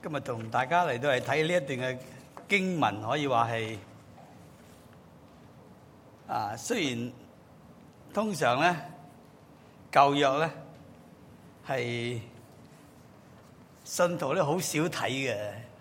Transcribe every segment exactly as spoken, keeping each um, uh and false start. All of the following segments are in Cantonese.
今日同大家嚟到係睇呢一段嘅經文，可以話係啊，雖然通常咧舊約咧係信徒咧好少睇嘅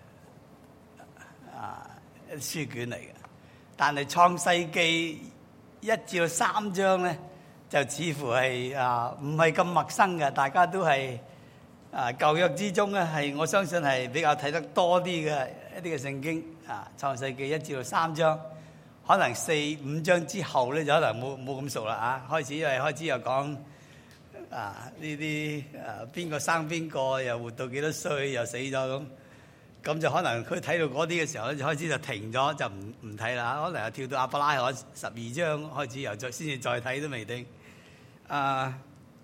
啊書卷嚟嘅，但係創世記一至到三章咧就似乎係啊唔係咁陌生嘅，大家都係。啊，舊約之中咧，係我相信係比較睇得多啲嘅一啲嘅聖經啊，創世記一至到三章，可能四五章之後咧就可能冇冇咁熟啦啊！開始因為開始又講啊呢啲啊邊個生邊個，又活到幾多歲，又死咗咁，咁就可能佢睇到嗰啲嘅時候咧，就開始就停咗，就唔唔睇啦。可能又跳到亞伯拉罕十二章開始，又再先至再睇都未定啊。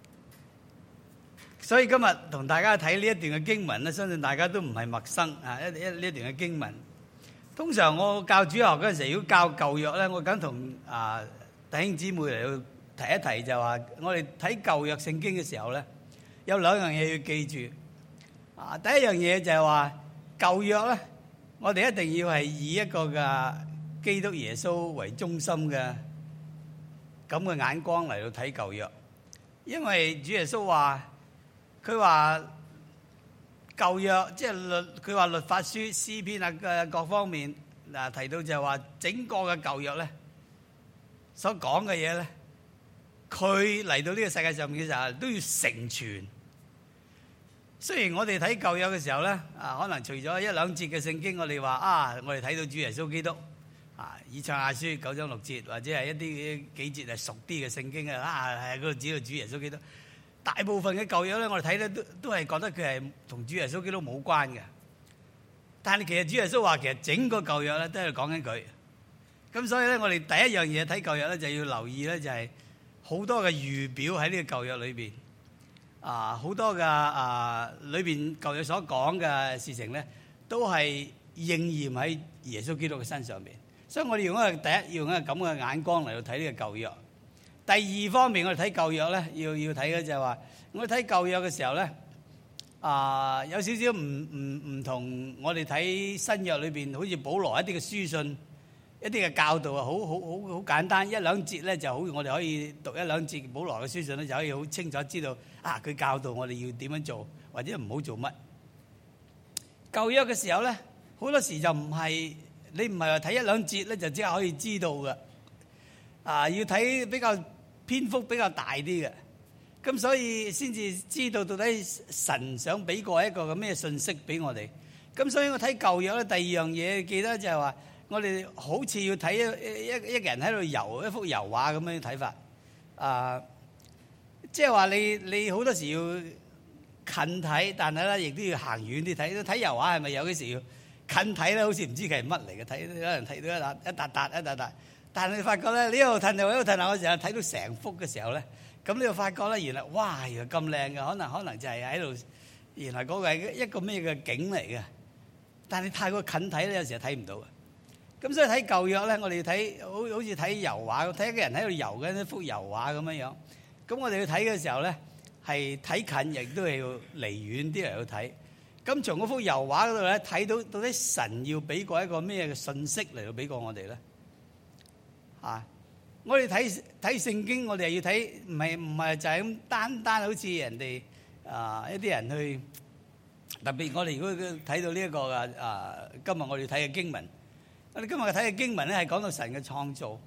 所以今日同大家睇呢一段嘅經文咧，相信大家都唔係陌生啊！一一呢一段嘅經文，通常我教主學嗰陣時，如果教舊約咧，我梗同啊弟兄姊妹嚟到提一提，就話我哋睇舊約聖經嘅時候咧，有兩樣嘢要記住啊！第一樣嘢就係話舊約咧，我哋一定要係以一個嘅基督耶穌為中心嘅咁嘅眼光嚟到睇舊約，因為主耶穌話。佢話舊約即係律，佢話律法書、詩篇啊嘅各方面嗱提到就係話整個嘅舊約咧所講嘅嘢咧，佢嚟到呢個世界上面嘅時候都要成全。雖然我哋睇舊約嘅時候咧啊，可能除咗一兩節嘅聖經，我哋話啊，我哋睇到主耶穌基督啊，以賽亞書九章六節，或者係一啲幾節係熟啲嘅聖經啊，啊係嗰度指到主耶穌基督。大部分嘅舊約咧，我哋睇咧都都係覺得佢係同主耶穌基督冇關嘅。但係其實主耶穌話，其實整個舊約咧都係講緊佢。咁所以咧，我哋第一樣嘢睇舊約咧，就要留意咧，就係好多嘅預表喺呢個舊約裏邊啊，好多嘅啊裏邊舊約所講嘅事情咧，都係應驗喺耶穌基督嘅身上邊。所以我哋用一個第一，要用一個咁嘅眼光嚟到睇呢個舊約。第二方面，我哋睇舊約咧，要要睇嘅就係話，我哋睇舊約嘅時候咧，啊有少少唔唔唔同我哋睇新約裏邊，好似保羅一啲嘅書信，一啲嘅教導啊，好好好好簡單，一兩節咧就好，我哋可以讀一兩節保羅嘅書信咧，就可以好清楚知道啊，佢教導我哋要點樣做，或者唔好做乜。舊約嘅時候咧，好多時就唔係你唔係話睇一兩節咧就即刻可以知道嘅，啊要睇比較。篇幅比較大啲嘅，咁所以先至知道到底神想俾過一個嘅咩信息俾我哋。咁所以我睇舊約咧，第二樣嘢記得就係話，我哋好似要睇一一一個人喺度游一幅油畫咁樣睇法。啊，即係話你你好多時要近睇，但係咧亦都要行遠啲睇。睇油畫係咪有啲時要近睇咧？好似唔知佢係乜嚟嘅，睇有人睇到一笪一笪笪一笪笪。但係你發覺咧，你一路褪又一路褪，我成日睇到成幅嘅時候咧，咁你就發覺咧，原來哇，原來咁靚嘅，可能可能就係喺度，原來嗰個係一個咩嘅景嚟嘅。但係你太過近睇咧，有時係睇唔到嘅。咁所以睇舊約咧，我哋要睇好好似睇油畫，睇一個人喺度游緊一幅油畫咁樣樣。咁我哋要睇嘅時候咧，係睇近亦都係要離遠啲嚟到睇。咁從嗰幅油畫嗰度咧，睇到到底神要俾過一個咩嘅信息嚟到俾過我哋咧？啊！我哋睇睇聖經，我哋要睇，唔係唔係就係咁單單好似人哋啊一啲人去，特別我哋如果睇到呢一個嘅啊，今日我哋睇嘅經文，我哋今日睇嘅經文咧係講到神嘅創造。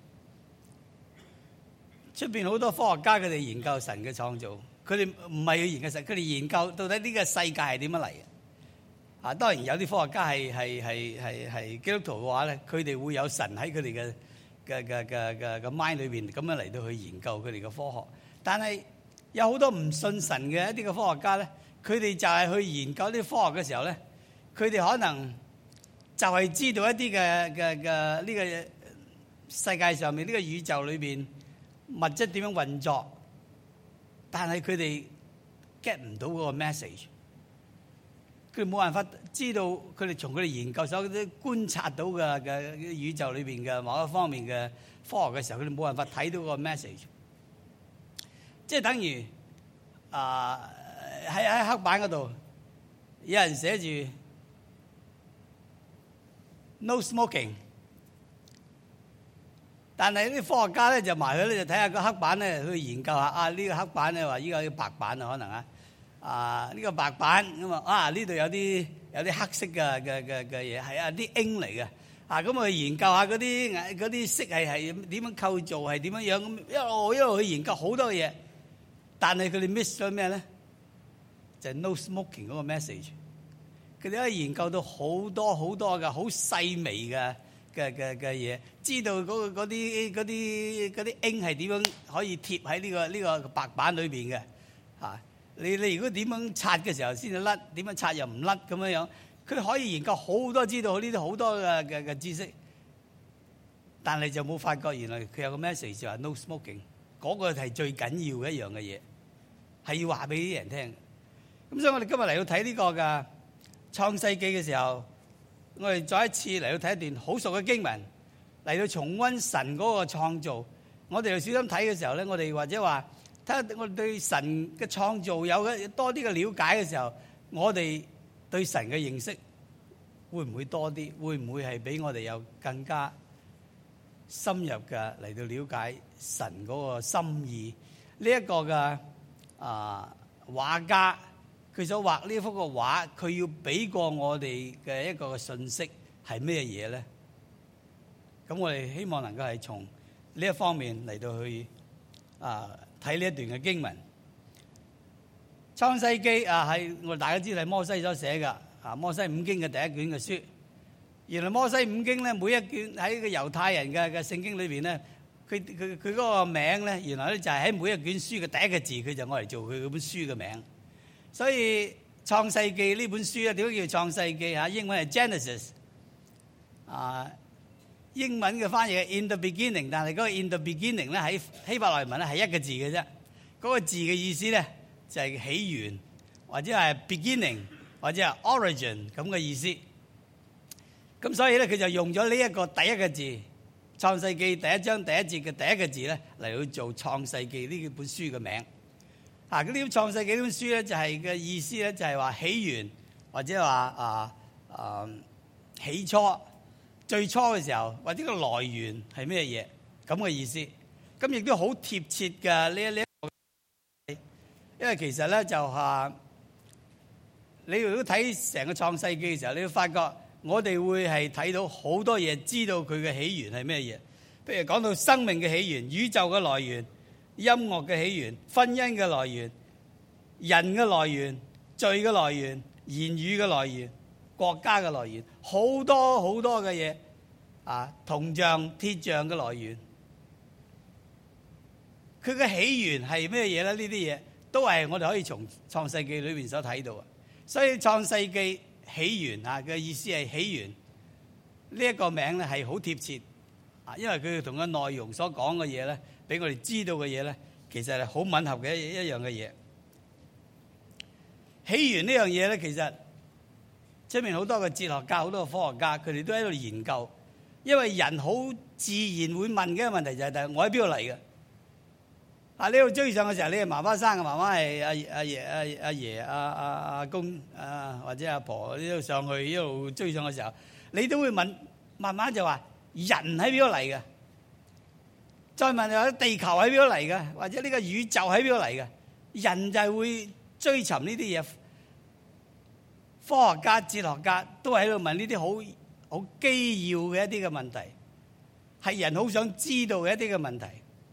出邊好多科學家佢哋研究神嘅創造，佢哋唔係要研究神，佢哋研究到底呢個世界係點樣嚟嘅。啊，當然有啲科學家係係係係係基督徒嘅話咧，佢哋會有神喺佢哋嘅。嘅嘅嘅嘅嘅 mind 裏邊咁樣嚟到去研究佢哋嘅科學，但係有好多唔信神嘅一啲嘅科學家咧，佢哋就係去研究啲科學嘅時候咧，佢哋可能就係知道一啲嘅嘅嘅呢個世界上面呢個宇宙裏邊物質點樣運作，但係佢哋 get 唔到嗰個 message。佢冇辦法知道，佢哋從佢哋研究所啲觀察到嘅嘅宇宙裏邊嘅某一方面嘅科學嘅時候，佢哋冇辦法睇到個 message。即係等於啊喺喺黑板嗰度有人寫住 no smoking。但係啲科學家咧就埋去咧就睇下個黑板咧去研究下啊，呢個黑板咧話依個白板啊可能啊啊呢個白板咁啊啊呢度有啲有啲黑色嘅嘅嘅嘅嘢係啊啲銦嚟嘅啊，咁去研究下嗰啲嗰啲色係係點樣構造係點樣樣，咁一路一路去研究好多嘢，但係佢哋 miss 咗咩咧？就係 no smoking 嗰個 message。佢哋可以研究到好多好多嘅好細微嘅嘅嘅嘅嘢，知道嗰嗰啲嗰啲嗰啲銦係點樣可以貼喺呢個呢個白板裏邊嘅嚇。你你如果點樣擦嘅時候先至甩，點樣擦又唔甩咁樣樣，佢可以研究好多，知道呢啲好多嘅嘅嘅知識，但係就冇發覺原來佢有個 message 就話 no smoking， 嗰個係最緊要嘅一樣嘅嘢，係要話俾啲人聽。咁所以我哋今日嚟到睇呢個嘅創世記嘅時候，我哋再一次嚟到睇一段好熟嘅經文，嚟到重溫神嗰個創造。我哋要小心睇嘅時候咧，我哋或者話睇下我哋對神嘅創造有多啲嘅了解嘅時候，我哋對神嘅認識會唔會多啲？會唔會係俾我哋有更加深入嘅嚟到了解神嗰個心意？呢、這、一個嘅啊畫家，佢所畫呢幅嘅畫，佢要俾過我哋嘅一個信息係咩嘢咧？咁我哋希望能夠係從呢一方面嚟到去啊睇呢一段嘅經文。創世記啊係我哋大家知道係摩西所寫嘅啊，摩西五經嘅第一卷嘅書。原來摩西五經咧，每一卷喺個猶太人嘅嘅聖經裏邊咧，佢佢佢嗰個名咧，原來咧就係喺每一卷書嘅第一個字，佢就愛嚟做佢嗰本書嘅名。所以創世記呢本書咧，點解叫創世記啊？英文係 Genesis 啊，英文嘅翻譯係 in the beginning， 但係嗰個 in the beginning 咧喺希伯來文咧係一個字嘅啫。嗰個字嘅意思咧就係起源，或者係 beginning， 或者係 origin 咁嘅意思。咁所以咧，佢就用咗呢一個第一個字，創世記第一章第一節嘅第一個字咧嚟去做創世記呢本書嘅名。啊！呢本創世記呢本書咧，就係嘅意思咧，就係話起源，或者話啊啊起初、最初嘅時候，或者個來源係咩嘢咁嘅意思。咁亦都好貼切嘅呢一呢一個，因為其實咧就係你如果睇成個創世記嘅時候，你會發覺我哋會係睇到好多嘢，知道佢嘅起源係咩嘢。譬如講到生命嘅起源、宇宙嘅來源、音樂嘅起源、婚姻嘅來源、人嘅來源、罪嘅來源、言語嘅來源、國家嘅來源，好多好多嘅嘢啊！銅像、鐵像嘅來源，佢嘅起源係咩嘢咧？呢啲嘢都係我哋可以從創世記裏邊所睇到啊！所以創世記起源啊嘅意思係起源呢一個名咧係好貼切啊，因為佢同個內容所講嘅嘢咧，俾我哋知道嘅嘢咧，其實係好吻合嘅一一樣嘅嘢。起源呢樣嘢咧，其實出面好多嘅哲學家、好多嘅科學家，佢哋都喺度研究。因為人好自然會問嘅一個問題就係：但係我喺邊度嚟嘅？啊，你要追上嘅時候，你係媽媽生嘅，媽媽係阿阿爺、阿阿爺、阿阿阿公啊，或者阿婆呢度上去一路追上嘅時候，你都會問，慢慢就話人喺邊度嚟嘅？再問又地球喺邊度嚟嘅？或者呢個宇宙喺邊度嚟嘅？人就係會追尋呢啲嘢。科學家、哲學家都喺度問呢啲好好基要嘅一啲嘅問題，係人好想知道嘅一啲嘅問題。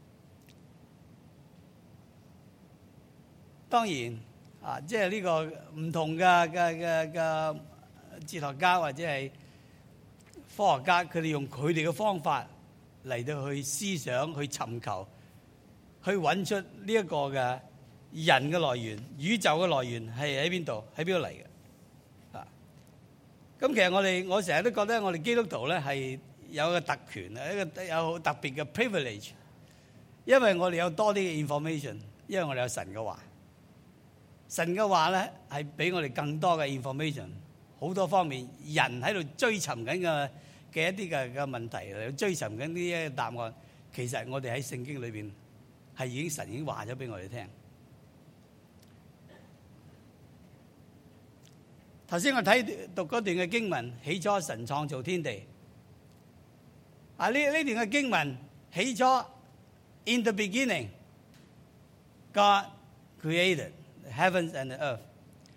當然啊，即係呢個唔同嘅嘅嘅嘅哲學家或者係科學家，佢哋用佢哋嘅方法嚟到去思想、去尋求、去揾出呢一個嘅人嘅來源、宇宙嘅來源係喺邊度、喺邊度嚟嘅啊？咁其實我哋我成日都覺得我哋基督徒咧係有個特權啊，一個有特別嘅 privilege， 因為我哋有多啲嘅 information， 因為我哋有神嘅話。神嘅話咧係俾我哋更多嘅 information， 好多方面人喺度追尋緊嘅嘅一啲嘅嘅問題嚟追尋緊呢啲答案，其實我哋喺聖經裏邊係已經神已經話咗俾我哋聽。頭先我睇讀嗰段嘅經文，起初神創造天地， 啊，呢呢段嘅經文起初 in the beginning God created the heavens and the earth，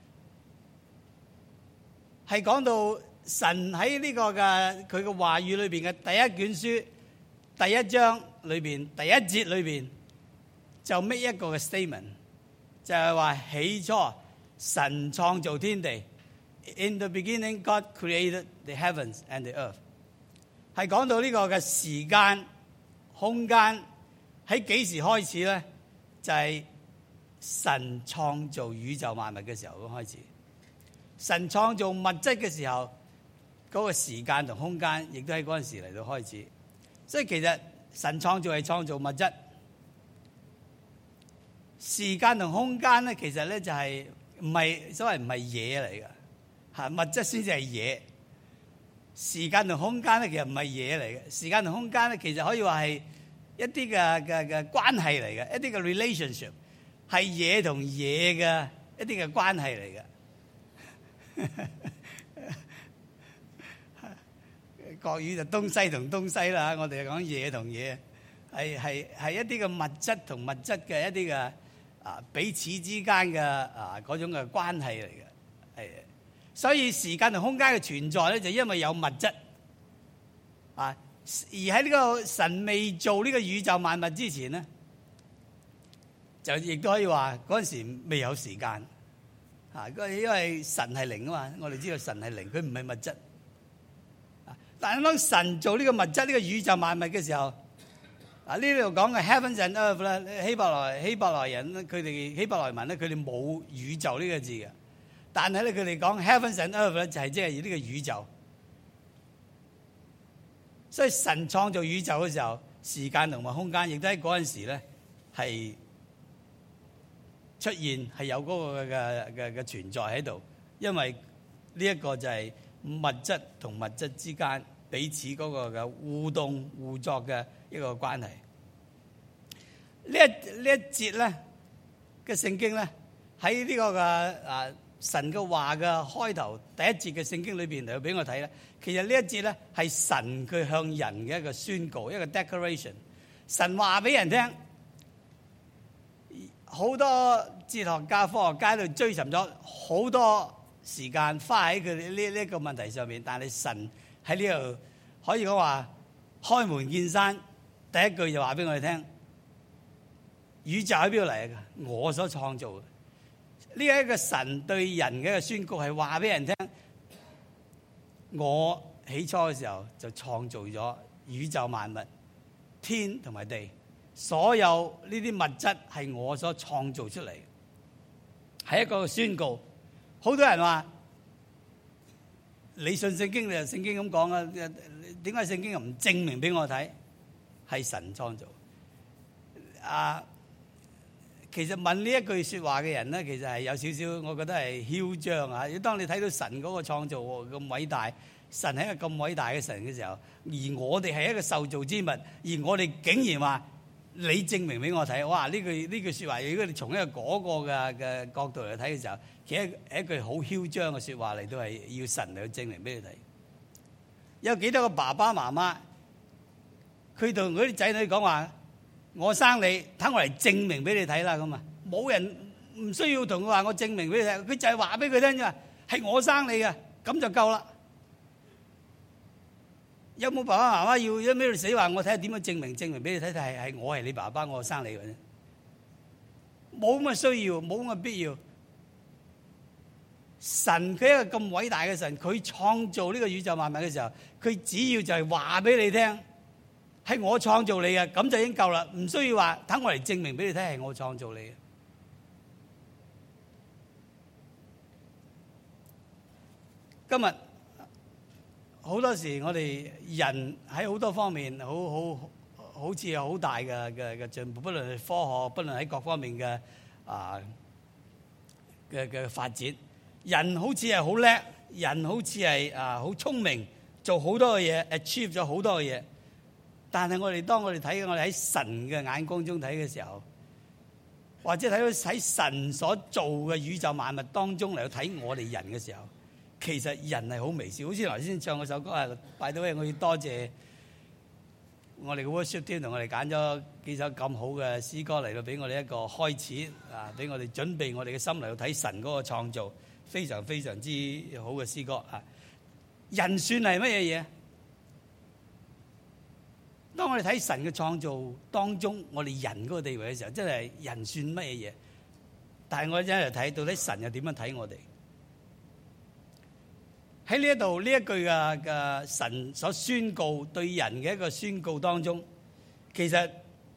係講到神喺呢個嘅佢嘅話語裏邊嘅第一卷書第一章裏邊第一節裏邊就 make 一個嘅 statement， 就係話起初神創造天地。In the beginning, God created the heavens and the earth。 係講到呢個嘅時間、空間喺幾時開始咧？就係、是、神創造宇宙萬物嘅時候開始。神創造物質嘅時候，嗰、那個時間同空間亦都喺嗰陣時嚟到開始。所以其實神創造係創造物質，時間同空間咧，其實咧就係唔係所謂唔係嘢嚟㗎。嚇，物質先至係嘢，時間同空間咧其實唔係嘢嚟嘅。時間同空間咧其實可以話係一啲嘅嘅嘅關係嚟嘅，一啲嘅 relationship 係嘢同嘢嘅一啲嘅關係嚟嘅。國語就東西同東西啦，我哋講嘢同嘢，係係係一啲嘅物質同物質嘅一啲嘅啊彼此之間嘅啊嗰種嘅關係嚟嘅，係。所以時間同空間嘅存在咧，就因為有物質啊。而喺呢個神未做呢個宇宙萬物之前咧，就亦都可以話嗰陣時未有時間啊。因為神係靈啊嘛，我哋知道神係靈，佢唔係物質。但係當神做呢個物質呢個宇宙萬物嘅時候，啊呢度講嘅 heavens and earth 咧，希伯來希伯來人咧，佢哋希伯來文咧，佢哋冇宇宙呢個字嘅。但係咧，佢哋講 heavens and earth 咧，就係即係呢個宇宙。所以神創造宇宙嘅時候，時間同埋空間亦都喺嗰陣時咧係出現，係有嗰個嘅嘅嘅存在喺度。因為呢一個就係物質同物質之間彼此嗰個嘅互動互作嘅一個關係。呢一呢一節咧嘅聖經咧喺呢個嘅啊。神嘅話嘅開頭第一節嘅聖經裏邊嚟俾我睇咧，其實呢一節咧係神佢向人嘅一個宣告，一個 declaration。神話俾人聽，好多哲學家、科學家喺度追尋咗好多時間，花喺佢呢呢個問題上面。但係神喺呢度可以講話開門見山，第一句就話俾我哋聽：宇宙喺邊度嚟嘅？我所創造嘅。呢一個神對人嘅一個宣告係話俾人聽，我起初嘅時候就創造咗宇宙萬物，天同埋地，所有呢啲物質係我所創造出嚟，係一個宣告。好多人話你信聖經，你就聖經咁講啊？點解聖經又唔證明俾我睇係神創造啊？其實問呢一句說話嘅人咧，其實係有少少，我覺得係囂張啊！當你睇到神嗰個創造咁偉大，神係一個咁偉大嘅神嘅時候，而我哋係一個受造之物，而我哋竟然話你證明俾我睇，哇！呢句呢句說話，如果你從一個嗰個嘅嘅角度嚟睇嘅時候，其實係一句好囂張嘅說話嚟，都係要神嚟去證明俾你睇。有幾多個爸爸媽媽，佢同嗰啲仔女講話：我生你，等我嚟證明俾你睇啦。咁啊，冇人唔需要同佢話我證明俾你睇，佢就係話俾佢聽啫嘛，係我生你嘅，咁就夠啦。有冇爸爸媽媽要一味死話我睇下點樣證明？證明俾你睇睇係係我係你爸爸，我生你嘅啫。冇咁嘅需要，冇咁嘅必要。神佢一個咁偉大嘅神，佢創造呢個宇宙萬物嘅時候，佢只要就係話俾你聽，係我創造你嘅，咁就已經夠啦，唔需要話等我嚟證明俾你睇係我創造你嘅。今日好多時我哋人喺好多方面好好好似有好大嘅嘅嘅進步，不論係科學，不論喺各方面嘅啊嘅嘅發展，人好似係好叻，人好似係啊好聰明，做好多嘅嘢 ，achieve 咗好多嘅嘢。但係我哋當我哋睇我哋喺神嘅眼光中睇嘅時候，或者睇到喺神所做嘅宇宙萬物當中嚟到睇我哋人嘅時候，其實人係好微小。好似頭先唱嗰首歌啊，拜到我要多謝我哋嘅 worship team 同我哋揀咗幾首咁好嘅詩歌嚟到俾我哋一個開始啊，俾我哋準備我哋嘅心嚟到睇神嗰個創造，非常非常之好嘅詩歌啊！人算係乜嘢嘢？當我哋睇神嘅創造當中，我哋人嗰個地位嘅時候，真係人算乜嘢嘢？但係我一嚟睇到底神又點樣睇我哋？喺呢一度呢一句嘅嘅神所宣告對人嘅一個宣告當中，其實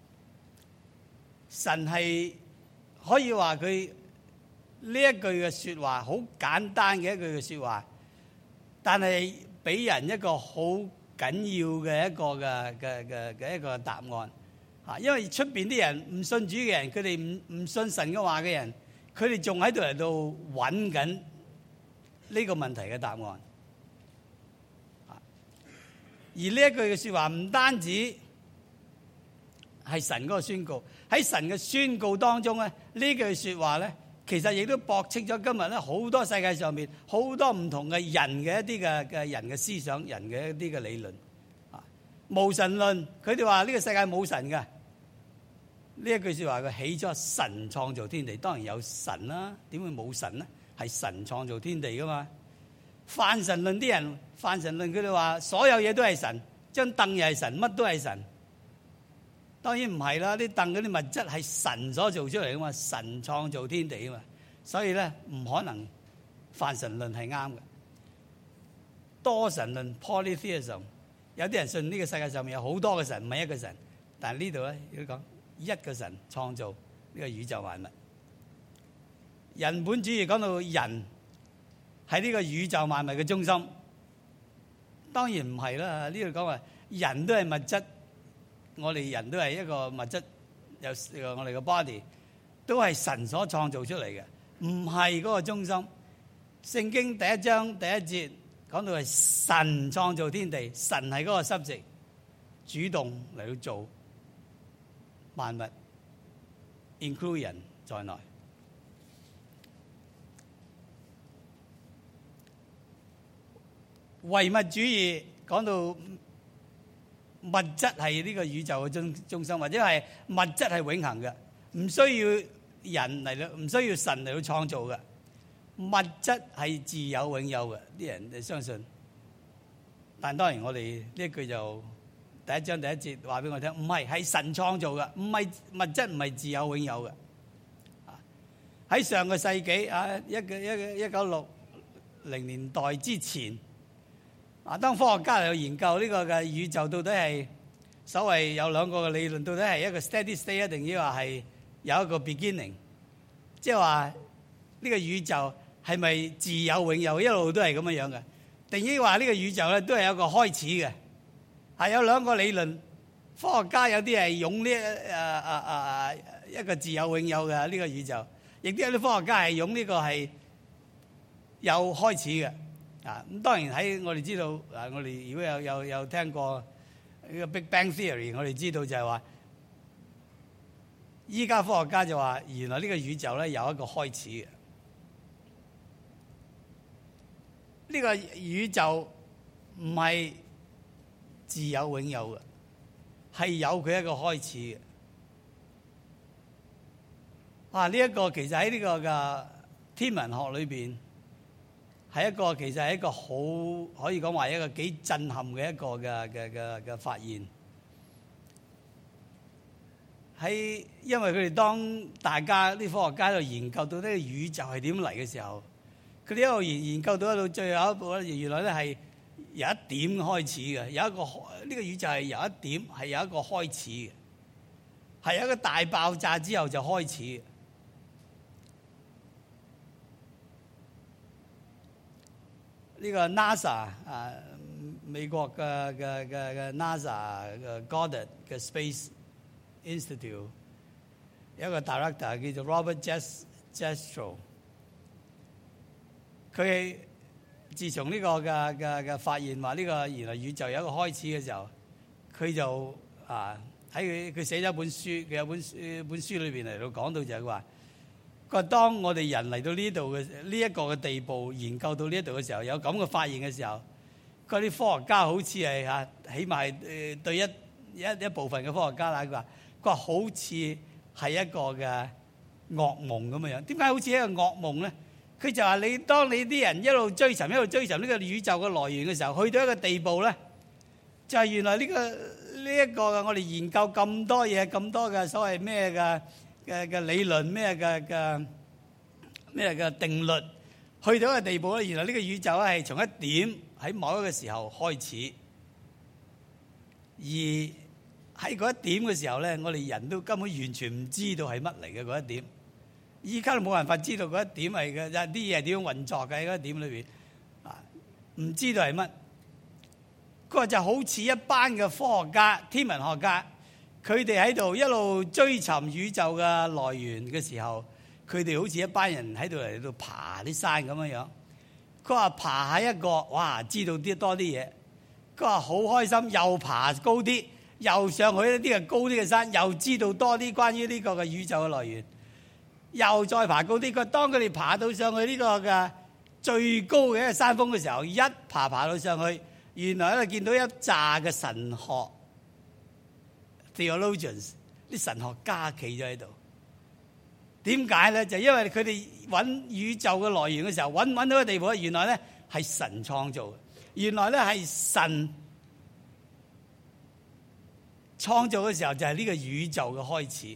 神係可以話佢呢一句嘅說話好簡單嘅一句嘅說話，但係俾人一個好緊要嘅一個嘅嘅嘅嘅一個答案啊！因為出邊啲人唔信主嘅人，佢哋唔唔信神嘅話嘅人，佢哋仲喺度嚟到揾緊呢個問題嘅答案，而呢一句嘅說話唔單止係神嗰個宣告，喺神嘅宣告當中咧，呢句說話咧，其實亦都駁斥咗今日咧好多世界上面好多唔同嘅人嘅一啲嘅嘅人嘅思想，人嘅一啲嘅理論啊，無神論，佢哋話呢個世界冇神嘅，呢一句說話佢起咗神創造天地，當然有神啦，點會冇神呢？係神創造天地噶嘛。泛神論啲人，泛神論佢哋話所有嘢都係神，張凳又係神，乜都係神。當然唔係啦，啲凳嗰啲物質係神所做出嚟噶嘛，神創造天地噶嘛，所以咧唔可能泛神論係啱嘅。多神論 polytheism， 有啲人信呢個世界上面有好多個神，唔係一個神，但係呢度咧要講一個神創造呢個宇宙萬物。人本主義講到人喺呢個宇宙萬物嘅中心，當然唔係啦。呢度講話人都係物質，我哋人都係一個物質，有我哋個 body 都係神所創造出嚟嘅，唔係嗰個中心。聖經第一章第一節講到係神創造天地，神係嗰個濕席，主動嚟到做萬物 ，include 人在內。唯物主義講到物質係呢個宇宙嘅中中心，或者係物質係永恆嘅，唔需要人嚟到，唔需要神嚟到創造嘅。物質係自有永有嘅，啲人就相信。但當然我哋呢一句就第一章第一節話俾我聽，唔係，係神創造嘅，唔係物質唔係自有永有嘅。喺上個世紀啊，一個一個一九六零年代之前。啊！當科學家嚟研究呢個嘅宇宙到底係所謂有兩個嘅理論，到底係一個 steady state，定抑或係有一個 beginning， 即係話呢個宇宙係咪自有永有，一路都係咁樣樣嘅，定抑話呢個宇宙咧都係有一個開始嘅，係有兩個理論。科學家有啲係用呢誒誒誒一個自有永有嘅呢個宇宙，亦都有啲科學家係用呢個係有開始嘅。啊，咁當然喺我哋知道，啊，我哋如果有有有聽過呢個 Big Bang Theory， 我哋知道就係話，依家科學家就話，原來呢個宇宙咧有一個開始嘅。呢個宇宙唔係自有永有嘅，係有佢一個開始嘅。啊，呢一個其實喺呢個嘅天文學裏邊，係一個其實係一個好可以講話一個幾震撼嘅一個嘅嘅嘅嘅發現。喺因為佢哋當大家啲科學家喺度研究到呢個宇宙係點嚟嘅時候，佢哋一路研研究到一到最後一步咧，原來咧係由一點開始嘅，有一個呢個宇宙係由一點係有一個開始嘅，係有一個大爆炸之後就開始嘅。呢個 NASA 啊，美國嘅嘅嘅嘅 NASA 嘅 Goddard 嘅 Space Institute 有一個 director 叫做 Robert Jastrow， 佢自從呢個嘅嘅嘅發現話呢個原來宇宙有一個開始嘅時候，佢就啊喺佢佢寫咗一本書，佢有本書本書裏邊嚟到講到就係話。佢話當我哋人嚟到呢度嘅呢一個嘅地步，研究到呢一度嘅時候，有咁嘅發現嘅時候，嗰啲科學家好似係嚇，起碼係誒對一一一部分嘅科學家啦，佢話佢話好似係一個嘅噩夢咁樣樣。點解好似一個噩夢咧？佢就話你當你啲人一路追尋一路追尋呢個宇宙嘅來源嘅時候，去到一個地步咧，就係原來呢個呢一個嘅我哋研究咁多嘢，咁多嘅所謂咩嘅嘅嘅理論，咩嘅嘅咩嘅定律，去到一個地步咧，原來呢個宇宙咧係從一點喺某一個時候開始，而喺嗰一點嘅時候咧，我哋人都根本完全唔知道係乜嚟嘅嗰一點。依家都冇辦法知道嗰一點係嘅，啲嘢係點樣運作嘅喺嗰一點裏邊啊，唔知道係乜。嗰個就好似一班嘅科學家、天文學家，佢哋喺度一路追尋宇宙嘅來源嘅時候，佢哋好似一班人喺度嚟到爬啲山咁樣樣。佢話爬下一個，哇，知道啲多啲嘢。佢話好開心，又爬高啲，又上去一啲嘅高啲嘅山，又知道多啲關於呢個嘅宇宙嘅來源。又再爬高啲，佢當佢哋爬到上去呢個嘅最高嘅一個山峰嘅時候，一爬爬到上去，原來咧見到一紮嘅神學 theologians 啲神學家企咗喺度。點解咧？就因為佢哋揾宇宙嘅來源嘅時候，揾揾到個地步，原來咧係神創造嘅，原來咧係神創造嘅時候就係呢個宇宙嘅開始。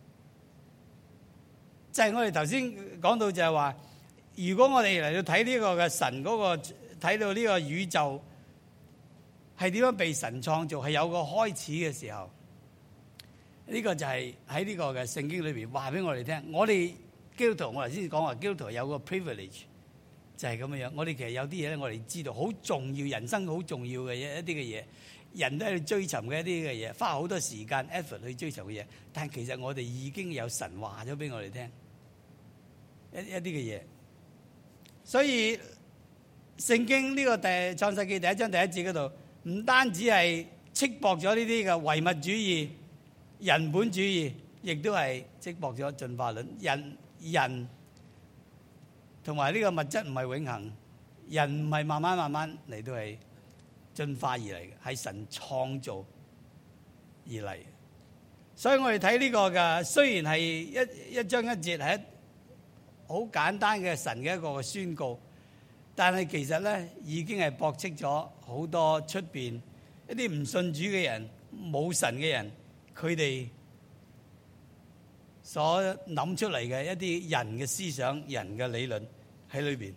就係我哋頭先講到就係話，如果我哋嚟到睇呢個嘅神嗰個，睇到呢個宇宙係點樣被神創造，係有個開始嘅時候，呢個就係喺呢個嘅聖經裏邊話俾我哋聽。我哋基督徒，我頭先講話基督徒有個 privilege 就係咁樣樣。我哋其實有啲嘢咧，我哋知道好重要，人生好重要嘅嘢，一啲嘅嘢，人都喺度追尋嘅一啲嘅嘢，花好多時間 effort 去追尋嘅嘢。但係其實我哋已經有神話咗俾我哋聽。一一啲嘅嘢，所以聖經呢個第創世記第一章第一節嗰度，唔單止係斥駁咗呢啲嘅唯物主義、人本主義，亦都係斥駁咗進化論。人人同埋呢個物質唔係永恆，人唔係慢慢慢慢嚟到係進化而嚟嘅，係神創造而嚟。所以我哋睇呢個嘅，雖然係一一章一節係一好簡單嘅神嘅一個宣告，但係其實咧已經係駁斥咗好多出邊一啲唔信主嘅人、冇神嘅人，佢哋所諗出嚟嘅一啲人嘅思想、人嘅理論喺裏邊。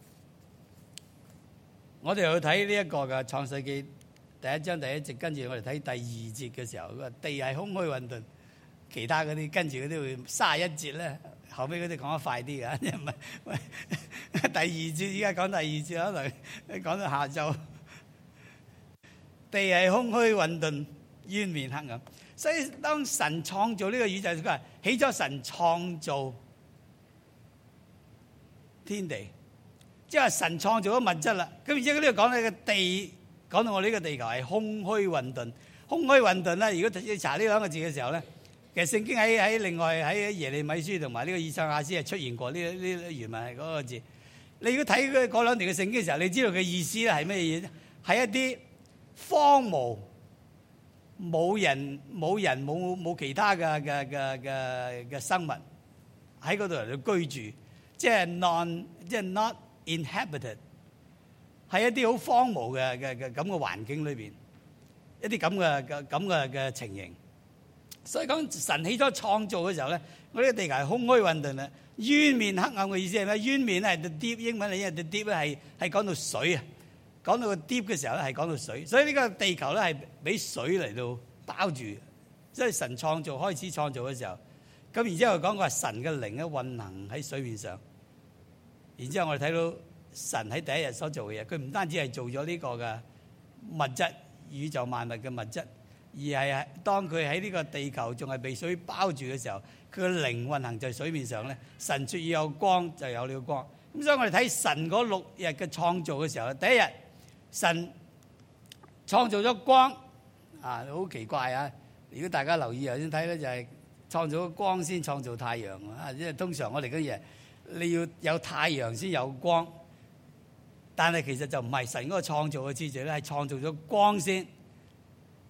我哋去睇呢一個嘅創世記第一章第一節，跟住我哋睇第二節嘅時候，佢話地係空虛混沌，其他嗰啲跟住嗰啲會卅一節咧。後尾嗰啲講得快啲㗎，唔係喂第二節，依家講第二節，可能講到下晝。地係空虛混沌，淵面黑暗。所以當神創造呢個宇宙，佢話起咗神創造天地，即係神創造咗物質啦。咁而且呢度講呢個地，講到我呢個地球係空虛混沌。空虛混沌咧，如果要查呢兩個字嘅時候咧，其實聖經喺喺另外喺耶利米書同埋呢個以賽亞書係出現過呢呢原文係嗰個字。你如果睇佢嗰兩段嘅聖經嘅時候，你知道佢意思咧係咩嘢？係一啲荒蕪，冇人冇人冇冇其他嘅嘅嘅嘅嘅生物喺嗰度嚟到居住，即係 non 即係 not inhabited，係一啲好荒蕪嘅嘅嘅咁嘅環境裏邊，一啲咁嘅嘅咁嘅嘅情形。所以講神起咗創造嘅時候咧，我呢個地球係空虛混沌啦，淵面黑暗嘅意思係咩？淵面咧係 the deep，英文嚟，因為 the deep 咧係係講到水啊，講到個 deep 嘅時候咧係講到水，所以呢個地球咧係俾水嚟到包住。即係神創造開始創造嘅時候，咁然之後講過神嘅靈咧運行喺水面上，然之後我哋睇到神喺第一日所做嘅嘢，佢唔單止係做咗呢個嘅物質，宇宙萬物嘅物質。而係當佢喺呢個地球仲係被水包住嘅時候，佢嘅靈運行在水面上咧。神說要有光，就有了光。咁所以我哋睇神嗰六日嘅創造嘅時候，第一日神創造咗光啊，好奇怪啊！如果大家留意頭先睇咧，就係創造咗光先創造太陽啊。因為通常我哋嘅嘢你要有太陽先有光，但係其實就唔係神嗰個創造嘅次序咧，係創造咗光先。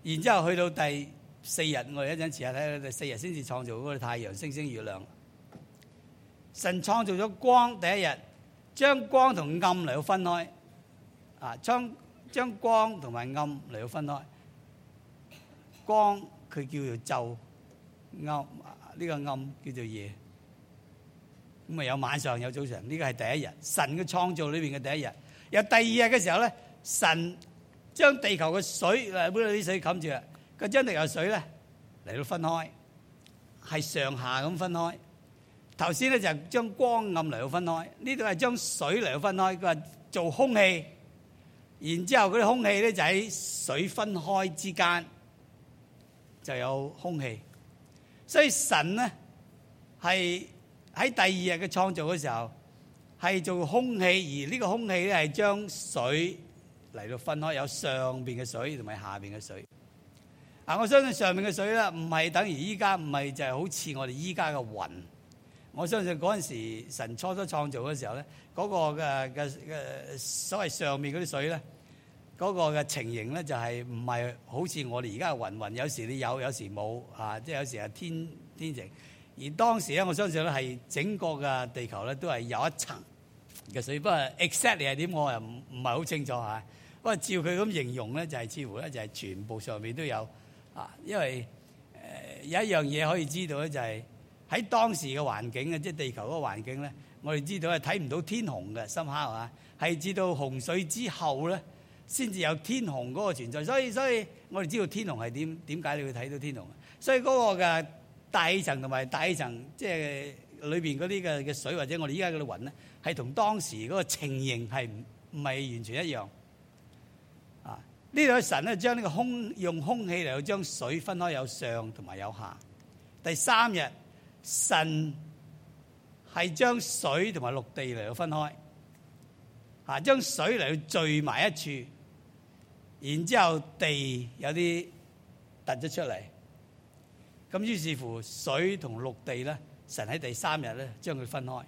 然之後去到第四日，我哋一陣遲下睇，第四日先至創造嗰個太陽、星星、月亮。神創造咗光，第一日將光同暗嚟到分開，啊，將將光同埋暗嚟到分開。光佢叫做晝，暗呢個暗叫做夜。咁啊有晚上有早晨，呢個係第一日，神嘅創造裏邊嘅第一日。有第二日嘅時候咧，神將地球嘅水，誒，本來啲水冚住啦，佢將地球水咧嚟到分開，係上下咁分開。頭先咧就係將光暗嚟到分開，呢度係將水嚟到分開。佢話做空氣，然之後嗰啲空氣咧就喺水分開之間就有空氣。所以神咧係喺第二日嘅創造嘅時候係做空氣，而呢個空氣咧係將水嚟到分開，有上邊嘅水同埋下邊嘅水。啊，我相信上面嘅水咧唔係等於依家，唔係就係好似我哋依家嘅雲。我相信嗰陣時神初初創造嘅時候咧，嗰個嘅嘅嘅所謂上面嗰啲水咧，嗰個嘅情形咧就係唔係好似我哋而家嘅雲雲，有時你有，有時冇啊，即係有時係天天晴。而當時咧，我相信咧係整個嘅地球咧都係有一層嘅水，不過 exactly 係點我又唔唔係好清楚嚇。不過照佢咁形容咧，就係似乎咧就係全部上面都有啊，因為誒有一樣嘢可以知道咧，就係喺當時嘅環境啊，即係地球嗰個環境咧，我哋知道係睇唔到天虹嘅，深刻啊，係至到洪水之後咧，先至有天虹嗰個存在。所以所以我哋知道天虹係點，點解你會睇到天虹？所以嗰個嘅大氣層同埋大氣層，即係裏邊嗰啲嘅嘅水，或者我哋依家嗰啲雲咧，係同當時嗰個情形係唔唔係完全一樣啊？呢度神咧將呢個空用空氣嚟到將水分開，有上同埋有下。第三日神係將水同埋陸地嚟到分開，啊，將水嚟到聚埋一處，然之後地有啲突咗出嚟。咁於是乎水同陸地咧，神喺第三日咧將佢分開。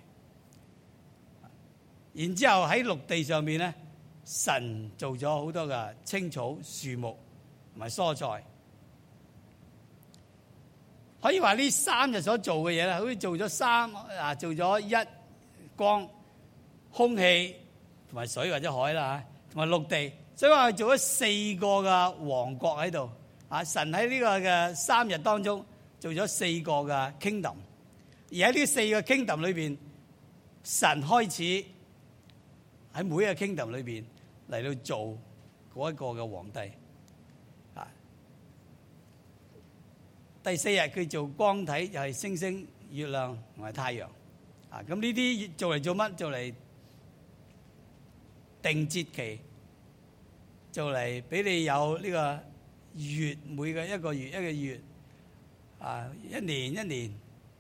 然之後喺陸地上面咧，神做咗好多嘅青草、樹木同埋蔬菜。可以話呢三日所做嘅嘢咧，好似做咗三啊，做咗一光、空氣同埋水或者海啦，同埋陸地。所以話做咗四個嘅王國喺度。啊！神喺呢個嘅三日當中做咗四個嘅 kingdom， 而喺呢四個 kingdom 裏邊，神開始喺每一個 kingdom 裏邊嚟到做嗰一個嘅皇帝。啊！第四日佢做光體，又係星星、月亮同埋太陽。啊！咁呢啲做嚟做乜？做嚟定節期，做嚟俾你有呢個月，每個一個月一個月，啊，一年一年，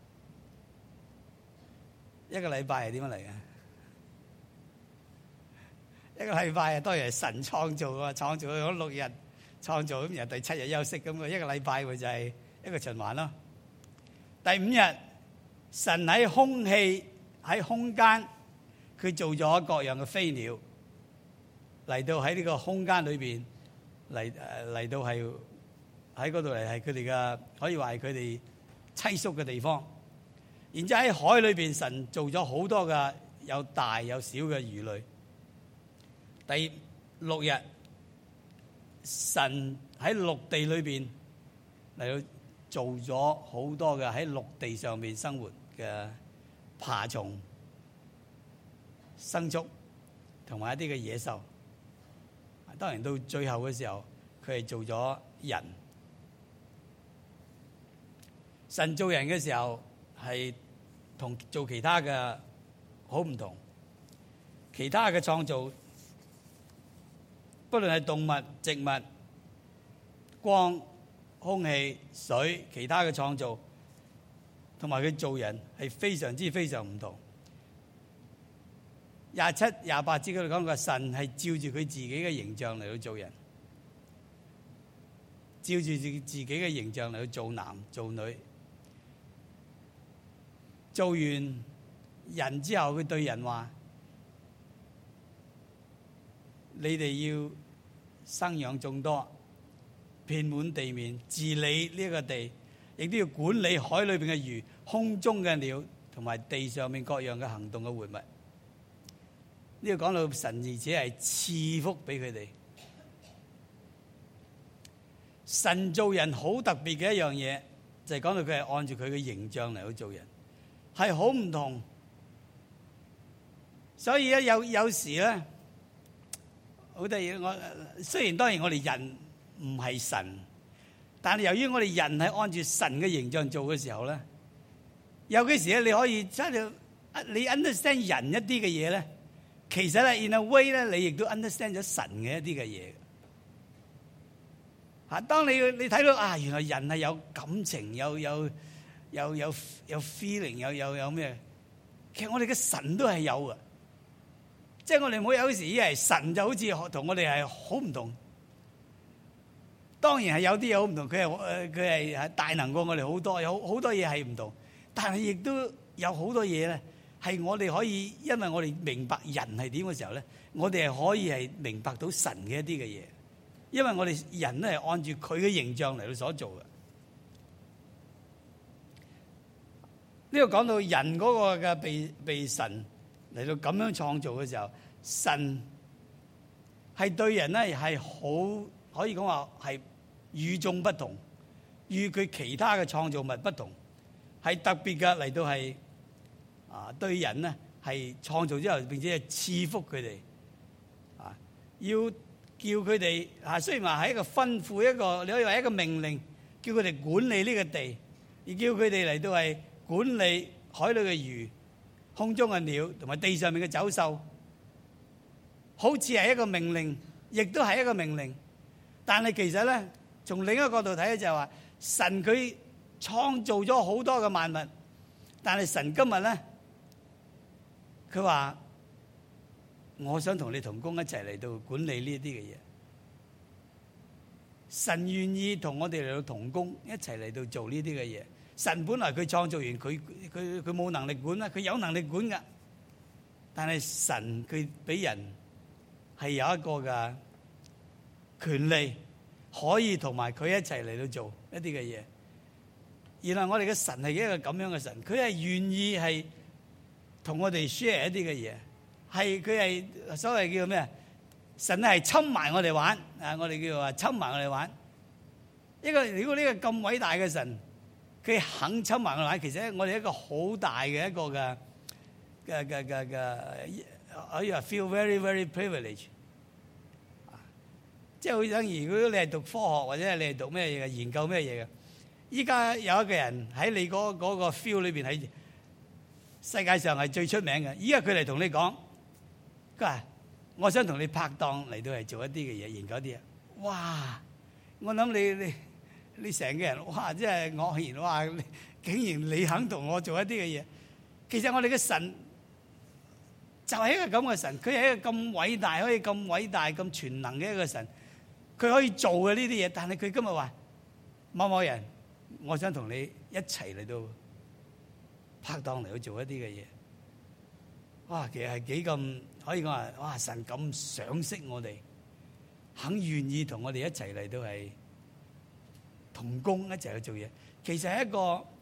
一個禮拜係點樣嚟嘅？一個禮拜啊，當然係神創造啊，創造咗六日，創造咁，然後第七日休息咁啊，一個禮拜咪就係一個循環咯。第五日，神喺空氣喺空間，佢做咗各樣嘅飛鳥嚟到喺呢個空間裏邊。嚟誒嚟到係喺嗰度嚟係佢哋嘅，可以話係佢哋棲宿嘅地方。然之後喺海裏邊，神做咗好多嘅有大有小嘅魚類。第六日，神喺陸地裏邊嚟到做咗好多嘅喺陸地上面生活嘅爬蟲、牲畜同埋一啲嘅野獸。當然到最後嘅時候，佢係做咗人。神做人嘅時候係同做其他嘅好唔同。其他嘅創造，不論係動物、植物、光、空氣、水，其他嘅創造，同埋佢做人係非常之非常唔同。廿七、廿八節嗰度講過，神係照住佢自己嘅形象嚟到做人，照住自自己嘅形象嚟到做男做女。做完人之後，佢對人話：你哋要生養眾多， 遍滿地面，治理呢個地，亦都要管理海裏邊嘅魚、空中嘅鳥同埋地上面各樣嘅行動嘅活物。呢個講到神而且係賜福俾佢哋。神做人好特別嘅一樣嘢，就係講到佢係按住佢嘅形象嚟去做人，係好唔同。所以咧有有時咧，好得意。我雖然當然我哋人唔係神，但係由於我哋人係按住神嘅形象做嘅時候咧，有幾時咧你可以真係你 understand 人一啲嘅嘢咧，其實咧 in a way 咧你亦都 understand 咗神嘅一啲嘅嘢。嚇！當你你睇到啊，原來人係有感情，有有有有有 feeling，有有有咩？其實我哋嘅神都係有嘅，即係我哋唔好有時以為神就好似同我哋係好唔同。當然係有啲嘢好唔同，佢係誒佢係係大能過我哋好多，有好多嘢係唔同。但係亦都有好多嘢咧，係我哋可以，因為我哋明白人係點嘅時候咧，我哋係可以係明白到神嘅一啲嘅嘢。因為我哋人咧係按住佢嘅形象嚟到所做嘅。呢個講到人嗰個嘅被被神嚟到咁樣創造嘅時候，神係對人咧係好可以講話係與眾不同，與佢其他嘅創造物不同，係特別嘅嚟到係啊對人咧係創造之後並且係賜福佢哋啊要。叫佢哋啊，雖然話係一個吩咐，一個你可以話一個命令，叫佢哋管理呢個地，而叫佢哋嚟到係管理海裏嘅魚、空中嘅鳥同埋地上面嘅走獸，好似係一個命令，亦都係一個命令。但係其實咧，從另一個角度睇咧，就係話神佢創造咗好多嘅萬物，但係神今日咧，佢話。我想同你同工一齊嚟到管理呢啲嘅嘢。神願意同我哋嚟到同工一齊嚟到做呢啲嘅嘢。神本來佢創造完佢佢佢冇能力管啦，佢有能力管噶。但係神佢俾人係有一個嘅權利，可以同埋佢一齊嚟到做一啲嘅嘢。原來我哋嘅神係一個咁樣嘅神，佢係願意係同我哋 share 一啲嘅嘢。係佢係所謂叫咩？神係侵埋我哋玩啊！我哋叫話侵埋我哋玩。一個如果呢個咁偉大嘅神，佢肯侵埋我哋玩，其實我哋一個好大嘅一個嘅嘅嘅嘅嘅，可以話 feel very very privileged。即係好等於如果你係讀科學或者係你係讀咩嘢嘅研究咩嘢嘅，依家有一個人喺你嗰嗰個 feel 裏邊喺世界上係最出名嘅，依家佢嚟同你講。佢話：我想同你拍檔嚟到係做一啲嘅嘢，研究啲嘢。哇！我諗你你你成個人哇，真係愕然哇！竟然你肯同我做一啲嘅嘢。其實我哋嘅神就係一個咁嘅神，佢係一個咁偉大，可以咁偉大、咁全能嘅一個神。佢可以做嘅呢啲嘢，但係佢今日話某某人，我想同你一齊嚟到拍檔嚟到做一啲嘅嘢。哇！其實係幾咁可以講話，哇！神咁賞識我哋，肯願意同我哋一齊嚟到係同工一齊去做嘢。其實係一個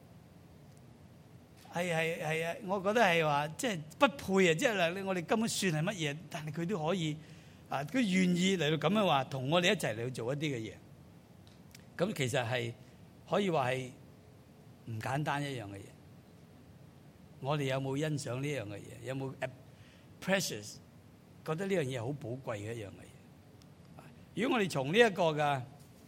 係係係啊！我覺得係話即係不配啊！即係嗱，我哋根本算係乜嘢？但係佢都可以啊！佢願意嚟到咁樣話，同我哋一齊嚟到做一啲嘅嘢。咁其實係可以話係唔簡單一樣嘅嘢。我哋有冇欣賞呢樣嘅嘢？有冇 precious 覺得呢樣嘢好寶貴嘅一樣嘅嘢？如果我哋從呢一個嘅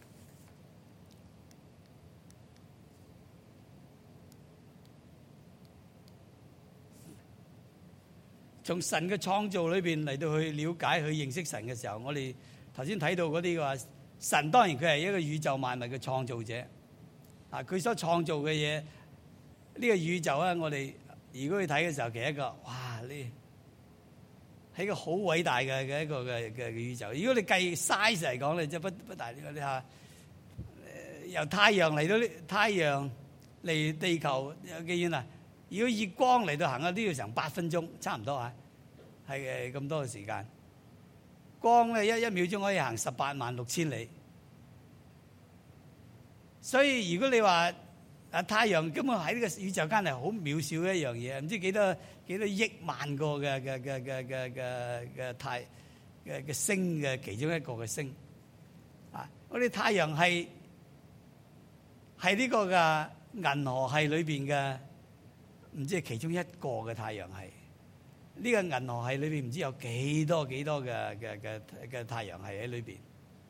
從神嘅創造裏邊嚟到去了解、去認識神嘅時候，我哋頭先睇到嗰啲話，神當然佢係一個宇宙萬物嘅創造者啊！佢所創造嘅嘢，呢個宇宙咧，我哋。如果你睇嘅時候，其實一個哇，呢係一個好偉大嘅嘅一個嘅嘅宇宙。如果你計 size 嚟講咧，即係不不大。你下由太陽嚟到呢，太陽嚟地球有幾遠啊？如果以光嚟到行啊，都要成八分鐘，差唔多啊，係誒咁多嘅時間。光咧一一秒鐘可以行十八萬六千里。 所以如果你話啊太陽根本喺呢個宇宙間係好渺小嘅一樣嘢，唔知幾多幾多億萬個嘅嘅嘅嘅嘅嘅嘅太嘅嘅星嘅其中一個嘅星啊！我哋太陽係係呢個嘅銀河系裏邊嘅，唔知係其中一個嘅太陽系。呢個銀河系裏邊唔知有幾多幾多嘅嘅嘅嘅太陽系喺裏邊。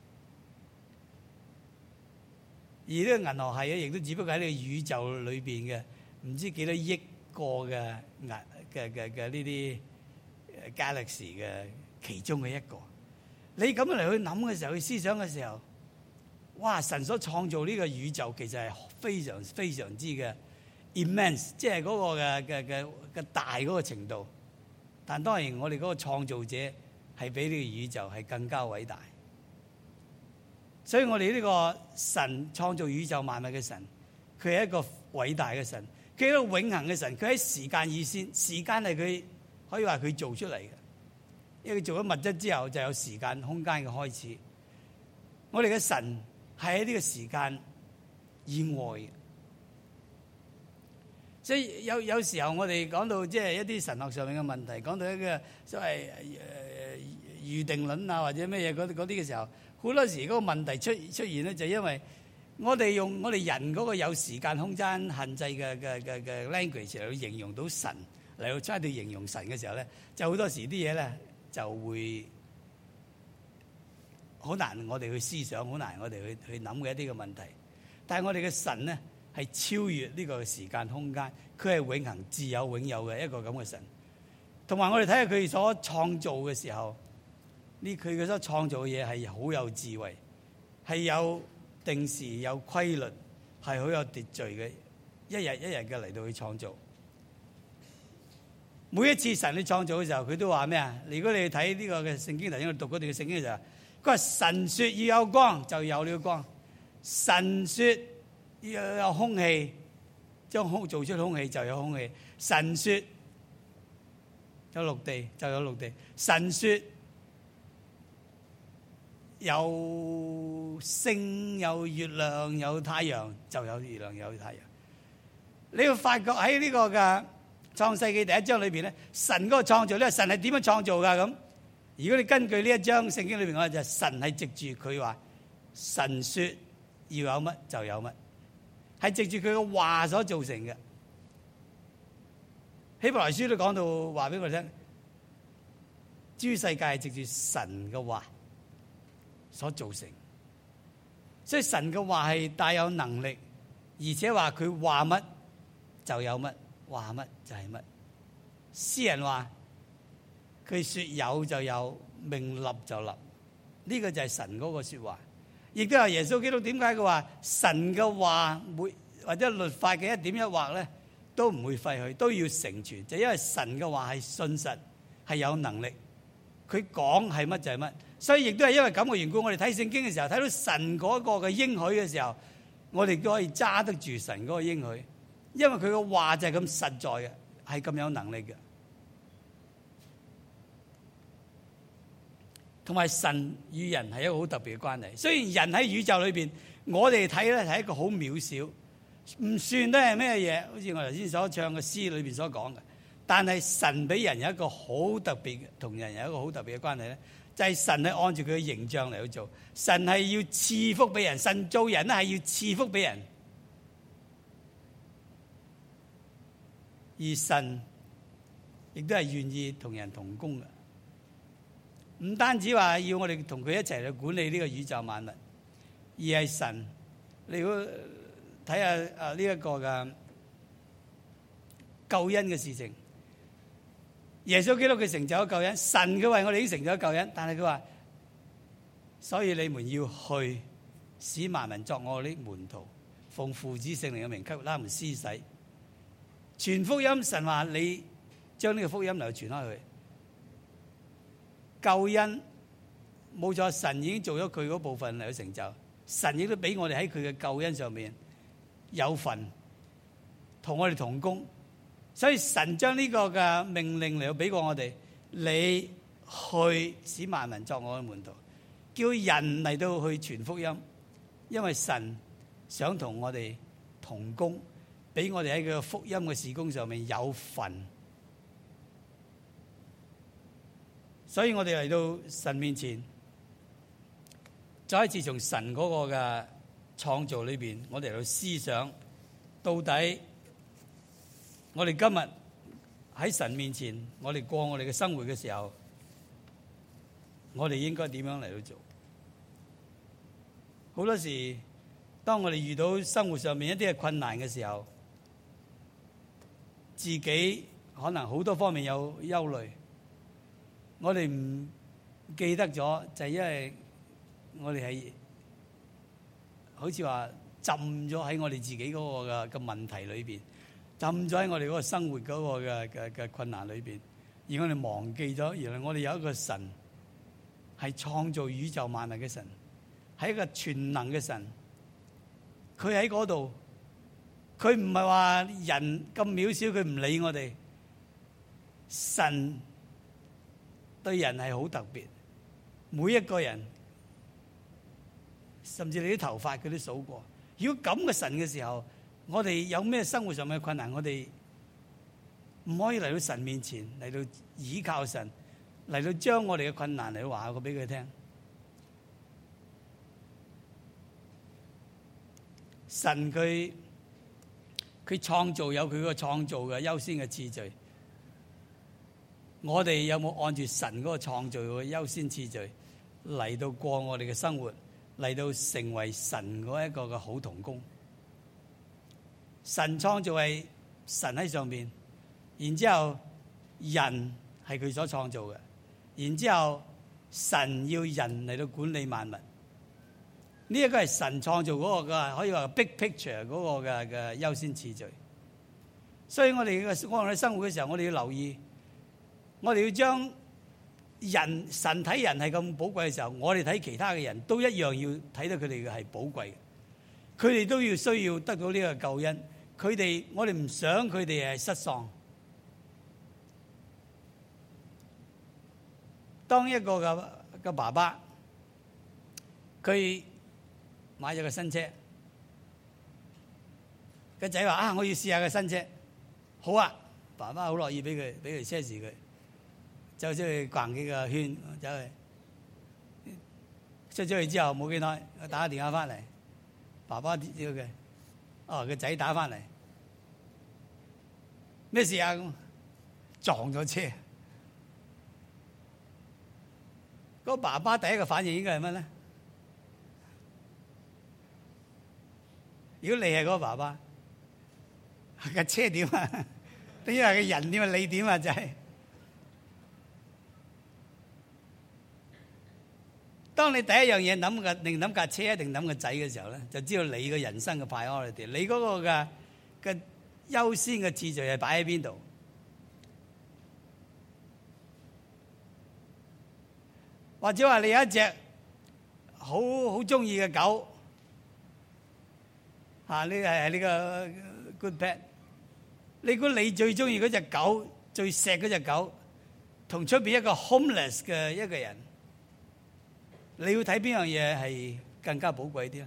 而呢個銀河系咧，亦都只不過喺呢個宇宙裏邊嘅唔知幾多億個嘅銀嘅嘅嘅呢啲 galaxy 嘅其中嘅一個。你咁樣嚟去諗嘅時候，去思想嘅時候，哇！神所創造呢個宇宙其實係非常非常之嘅 immense， 即係嗰個嘅嘅嘅嘅大嗰個程度。但當然，我哋嗰個創造者係比呢個宇宙係更加偉大。所以我哋呢個神創造宇宙萬物嘅神，佢係一個偉大嘅神，佢係一個永恆嘅神，佢喺時間以先，時間係佢可以話佢做出嚟嘅，因為佢做咗物質之後就有時間空間嘅開始。我哋嘅神係喺呢個時間以外嘅，所以有有時候我哋講到即係一啲神學上面嘅問題，講到一個所謂誒預定論啊或者咩嘢嗰啲嘅時候。好多時嗰個問題出出現咧，就因為我哋用我哋人嗰個有時間空間限制嘅嘅嘅嘅 language 嚟去形容到神，嚟去 try 去形容神嘅時候咧，就好多時啲嘢咧就會好難我哋去思想，好難我哋去去諗嘅一啲嘅問題。但係我哋嘅神咧係超越呢個時間空間，佢係永恆自有永有嘅一個咁嘅神。同埋我哋睇下佢所創造嘅時候。呢佢嘅所創造嘅嘢係好有智慧，係有定時、有規律，係好有秩序嘅，一日一日嘅嚟到去創造。每一次神去創造嘅時候，佢都話咩啊？如果你睇呢個嘅聖經，頭先我讀嗰段嘅聖經嘅時候，佢話神說要有光，就有了光；神說要有空氣，將空做出空氣就有空氣；神說有陸地，就有陸地；神說有星、有月亮、有太陽，就有月亮、有太陽。你會發覺喺呢個嘅創世記第一章裏邊咧，神嗰個創造咧，神係點樣創造噶？咁如果你根據呢一章聖經裏邊講，就神係藉住佢話，神說要有乜就有乜，係藉住佢嘅話所造成嘅。希伯來書都講到話俾我哋聽，諸世界係藉住神嘅話所造成，所以神嘅話係帶有能力，而且話佢話乜就有乜，話乜就係乜。詩人話佢說有就有，命立就立，呢、這個就係神嗰個說話。亦都係耶穌基督點解佢話神嘅話每或者律法嘅一點一畫咧都唔會廢去，都要成全，就是、因為神嘅話係信實，係有能力，佢講係乜就係乜。所以亦都係因為咁嘅緣故，我哋睇聖經嘅時候，睇到神嗰個嘅應許嘅時候，我哋都可以揸得住神嗰個應許，因為佢嘅話就係咁實在嘅，係咁有能力嘅。同埋神與人係一個好特別嘅關係。雖然人喺宇宙裏邊，我哋睇咧係一個好渺小，唔算得係咩嘢，好似我頭先所唱嘅詩裏邊所講嘅。但係神俾人有一個好特別，同人有一個好特別嘅關係咧。就係神係按住佢嘅形象嚟去做，神係要賜福俾人，神做人咧係要賜福俾人，而神亦都係願意同人同工嘅，唔單止話要我哋同佢一齊去管理呢個宇宙萬物，而係神，你如果睇下啊呢一個嘅救恩嘅事情。耶穌基督佢成就咗救恩，神佢為我哋已經成就咗救恩，但係佢話，所以你們要去使萬民作我的門徒，奉父子聖靈嘅名給他們施洗，傳福音。神話你將呢個福音嚟傳開去，救恩冇錯，神已經做咗佢嗰部分嚟去成就，神亦都俾我哋喺佢嘅救恩上面有份，同我哋同工。所以神將呢個嘅命令嚟到俾過我哋，你去使萬民作我嘅門徒，叫人嚟到去傳福音。因為神想同我哋同工，俾我哋喺佢嘅福音嘅事工上面有份。所以我哋嚟到神面前，再一次從神嗰個嘅創造裏邊，我哋嚟到思想，到底我哋今日喺神面前，我哋過我哋嘅生活嘅時候，我哋應該點樣嚟到做？好多時，當我哋遇到生活上面一啲嘅困難嘅時候，自己可能好多方面有憂慮，我哋唔記得咗，就係因為我哋係好似話浸咗喺我哋自己嗰個嘅嘅問題裏邊，浸咗喺我哋嗰個生活嗰個嘅嘅嘅困難裏邊，而我哋忘記咗，原來我哋有一個神係創造宇宙萬物嘅神，係一個全能嘅神。佢喺嗰度，佢唔係話人咁渺小，佢唔理我哋。神對人係好特別，每一個人，甚至你啲頭髮佢都數過。如果咁嘅神嘅時候，我哋有咩生活上嘅困難，我哋唔可以嚟到神面前，嚟到倚靠神，嚟到將我哋嘅困難嚟話過俾佢聽。神佢佢創造有佢個創造嘅優先嘅次序，我哋有冇按住神嗰個創造嘅優先次序嚟到過我哋嘅生活，嚟到成為神嗰一個嘅好同工？神創造係神喺上邊，然之後人係佢所創造嘅，然之後神要人嚟到管理萬物。呢一個係神創造嗰個嘅，可以話 big picture 嗰個嘅嘅優先次序。所以我哋嘅我哋生活嘅時候，我哋要留意，我哋要將人神睇人係咁寶貴嘅時候，我哋睇其他嘅人都一樣要睇到佢哋嘅係寶貴嘅。佢哋都要需要得到呢個救恩。佢哋我哋唔想佢哋係失喪。當一個嘅嘅爸爸，佢買咗個新車，個仔話啊，我要試下個新車。好啊，爸爸好樂意俾佢俾佢車匙佢，走出去逛幾個圈，走去出咗去之後冇幾耐，我打個電話翻嚟，爸爸知道佢，哦個仔打翻嚟，咩事啊？撞咗車。嗰個爸爸第一個反應應該係乜咧？如果你係嗰個爸爸，架車點啊？因為個人點啊？你點啊？就係當你第一樣嘢諗嘅，定諗架車，定諗個仔嘅時候咧，就知道你個人生嘅 priority，你嗰個嘅嘅優先嘅次序係擺喺邊度？或者話你有一隻好好中意嘅狗。啊！呢係呢個 good pet。你估你最中意嗰隻狗，最錫嗰隻狗，同出邊一個 homeless 嘅一個人，你要睇邊樣嘢係更加寶貴啲啊？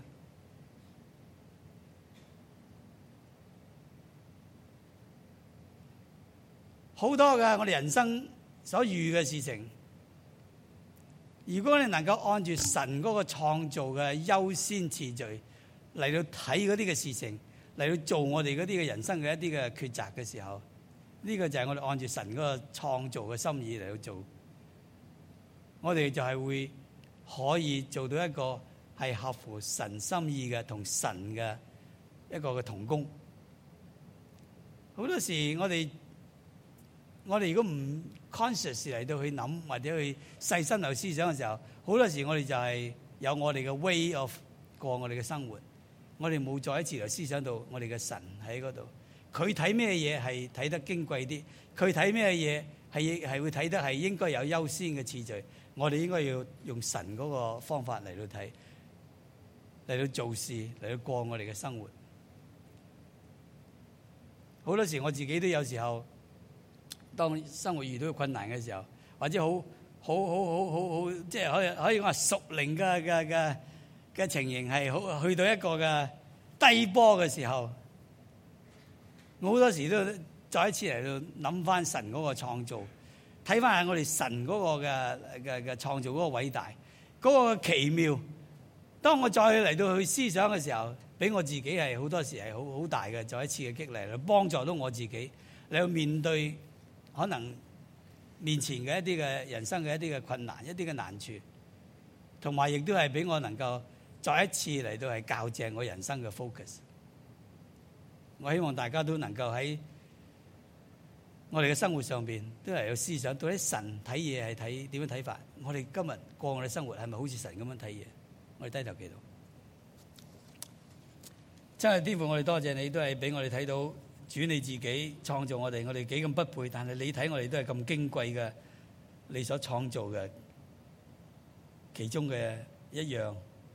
好多嘅我哋人生所遇嘅事情，如果你能夠按住神嗰個創造嘅優先次序嚟到睇嗰啲嘅事情，嚟到做我哋嗰啲嘅人生嘅一啲嘅抉擇嘅時候，呢個就係我哋按住神嗰個創造嘅心意嚟到做，我哋就係會可以做到一個係合乎神心意嘅同神嘅一個嘅同工。好多時我哋我哋如果唔 conscious 嚟到去諗或者去細心去思想嘅時候，好多時我哋就係有我哋嘅 way of 過我哋嘅生活。我哋冇再一次嚟思想到我哋嘅神喺嗰度，佢睇咩嘢係睇得矜貴啲，佢睇咩嘢係係會睇得係應該有優先嘅次序，我哋應該要用神嗰個方法嚟到睇，嚟到做事，嚟到過我哋嘅生活。好多時我自己都有時候，當生活遇到困難嘅時候，或者好好好好好好，即係可以可以話屬靈嘅嘅嘅嘅情形係好去到一個嘅低波嘅時候，我好多時都再一次嚟到諗翻神嗰個創造，睇翻下我哋神嗰個嘅嘅嘅創造嗰個偉大，嗰、嗰個奇妙。當我再嚟到去思想嘅時候，俾我自己係好多時係好好大嘅再一次嘅激勵，幫助到我自己嚟到面對可能面前嘅一啲嘅人生嘅一啲嘅困難、一啲嘅難處，同埋亦都係俾我能夠再一次嚟到係校正我人生嘅 focus。我希望大家都能夠喺我哋嘅生活上邊都係有思想，到底神睇嘢係睇點樣睇法？我哋今日過我哋生活係咪好似神咁樣睇嘢？我哋低頭祈禱。真係天父，我哋多謝你，都係俾我哋睇到主你自己創造我哋，我哋幾咁不配，但係你睇我哋都係咁矜貴嘅，你所創造嘅其中嘅一樣。